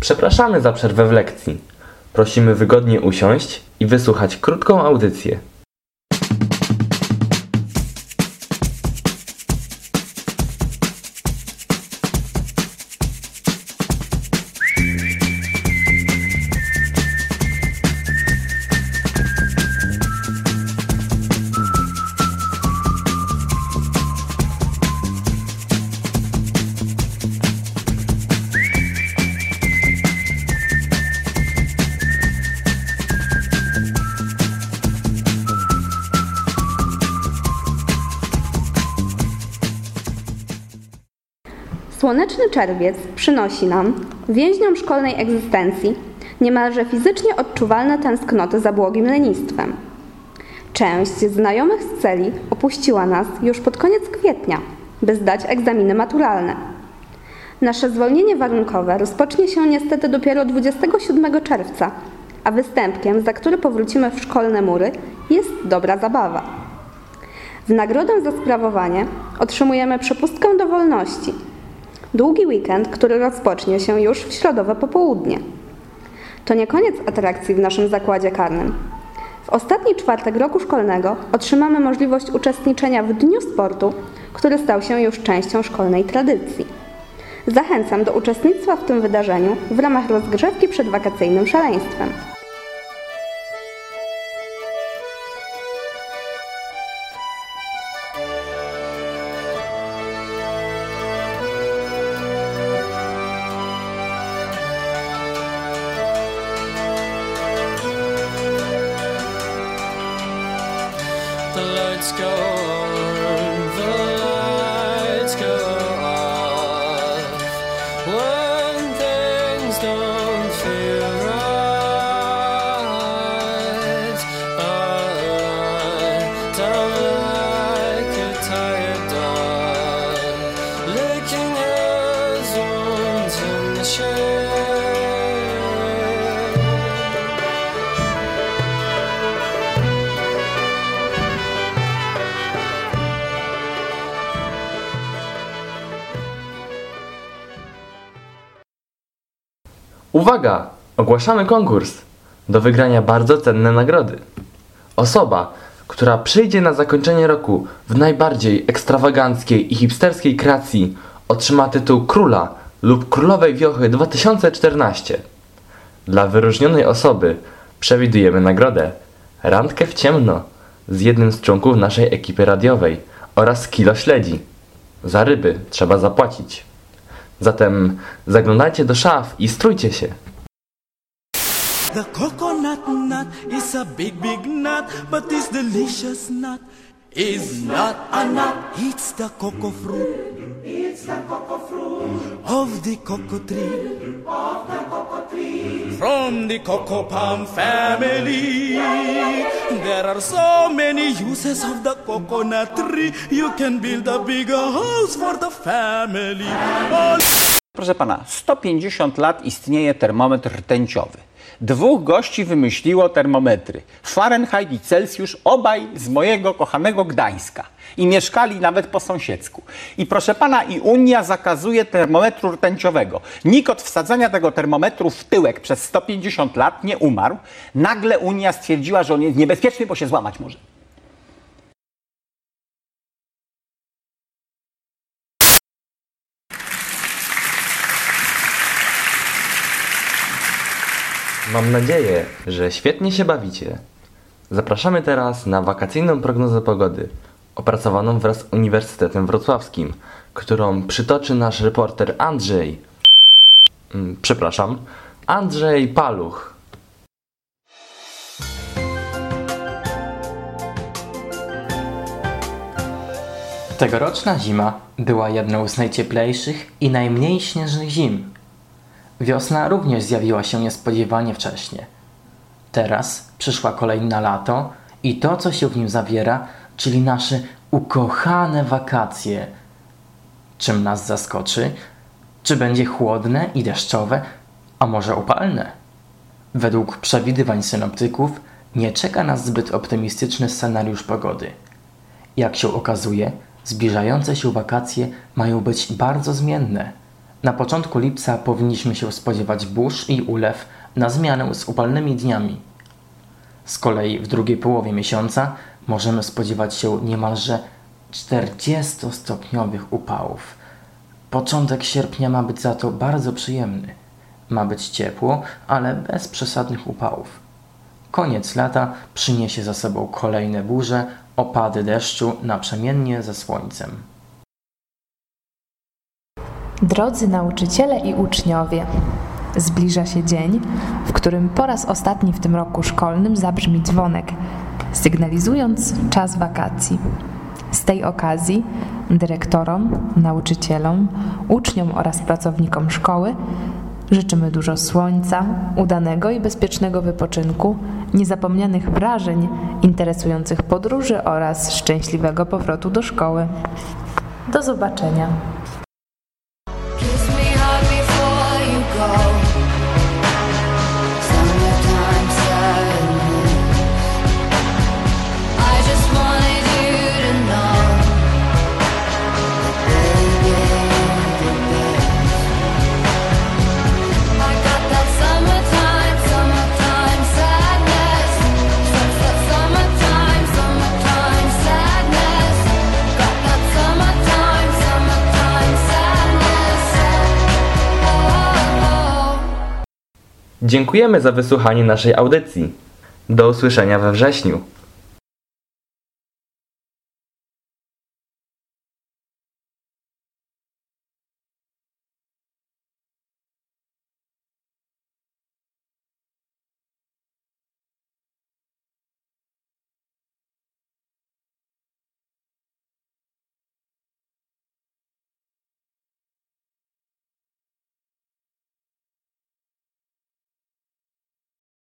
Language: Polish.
Przepraszamy za przerwę w lekcji. Prosimy wygodnie usiąść i wysłuchać krótką audycję. Słoneczny czerwiec przynosi nam, więźniom szkolnej egzystencji, niemalże fizycznie odczuwalne tęsknoty za błogim lenistwem. Część znajomych z celi opuściła nas już pod koniec kwietnia, by zdać egzaminy maturalne. Nasze zwolnienie warunkowe rozpocznie się niestety dopiero 27 czerwca, a występkiem, za który powrócimy w szkolne mury, jest dobra zabawa. W nagrodę za sprawowanie otrzymujemy przepustkę do wolności. Długi weekend, który rozpocznie się już w środowe popołudnie. To nie koniec atrakcji w naszym zakładzie karnym. W ostatni czwartek roku szkolnego otrzymamy możliwość uczestniczenia w Dniu Sportu, który stał się już częścią szkolnej tradycji. Zachęcam do uczestnictwa w tym wydarzeniu w ramach rozgrzewki przed wakacyjnym szaleństwem. The lights go on, the lights go off. When things don't feel right, down like a tired dog, licking his wounds in the shade. Uwaga! Ogłaszamy konkurs! Do wygrania bardzo cenne nagrody. Osoba, która przyjdzie na zakończenie roku w najbardziej ekstrawaganckiej i hipsterskiej kreacji, otrzyma tytuł Króla lub Królowej Wiochy 2014. Dla wyróżnionej osoby przewidujemy nagrodę randkę w ciemno z jednym z członków naszej ekipy radiowej oraz kilo śledzi. Za ryby trzeba zapłacić. Zatem zaglądajcie do szaf i strójcie się. The coconut nut is a big, big nut, but this delicious nut is not a nut. It's the cocoa fruit. It's the cocoa fruit of the cocoa tree. Of the cocoa tree. From the cocoa palm family. There are so many uses of the coconut tree. You can build a bigger house for the family. Proszę pana, 150 lat istnieje termometr rtęciowy. 2 gości wymyśliło termometry. Fahrenheit i Celsjusz, obaj z mojego kochanego Gdańska. I mieszkali nawet po sąsiedzku. I proszę pana, i Unia zakazuje termometru rtęciowego. Nikt od wsadzania tego termometru w tyłek przez 150 lat nie umarł. Nagle Unia stwierdziła, że on jest niebezpieczny, bo się złamać może. Mam nadzieję, że świetnie się bawicie. Zapraszamy teraz na wakacyjną prognozę pogody, opracowaną wraz z Uniwersytetem Wrocławskim, którą przytoczy nasz reporter Andrzej Paluch. Tegoroczna zima była jedną z najcieplejszych i najmniej śnieżnych zim. Wiosna również zjawiła się niespodziewanie wcześnie. Teraz przyszła kolejna lato i to, co się w nim zawiera, czyli nasze ukochane wakacje. Czym nas zaskoczy? Czy będzie chłodne i deszczowe, a może upalne? Według przewidywań synoptyków nie czeka nas zbyt optymistyczny scenariusz pogody. Jak się okazuje, zbliżające się wakacje mają być bardzo zmienne. Na początku lipca powinniśmy się spodziewać burz i ulew na zmianę z upalnymi dniami. Z kolei w drugiej połowie miesiąca możemy spodziewać się niemalże 40-stopniowych upałów. Początek sierpnia ma być za to bardzo przyjemny. Ma być ciepło, ale bez przesadnych upałów. Koniec lata przyniesie za sobą kolejne burze, opady deszczu naprzemiennie ze słońcem. Drodzy nauczyciele i uczniowie, zbliża się dzień, w którym po raz ostatni w tym roku szkolnym zabrzmi dzwonek, sygnalizując czas wakacji. Z tej okazji dyrektorom, nauczycielom, uczniom oraz pracownikom szkoły życzymy dużo słońca, udanego i bezpiecznego wypoczynku, niezapomnianych wrażeń, interesujących podróży oraz szczęśliwego powrotu do szkoły. Do zobaczenia. Kiss me hard before you go. Summertime sadness. I just wanted you to know that baby, you're the best. I got that summertime sadness. That's that summertime sadness. Got that summertime sadness. Dziękujemy za wysłuchanie naszej audycji. Do usłyszenia we wrześniu.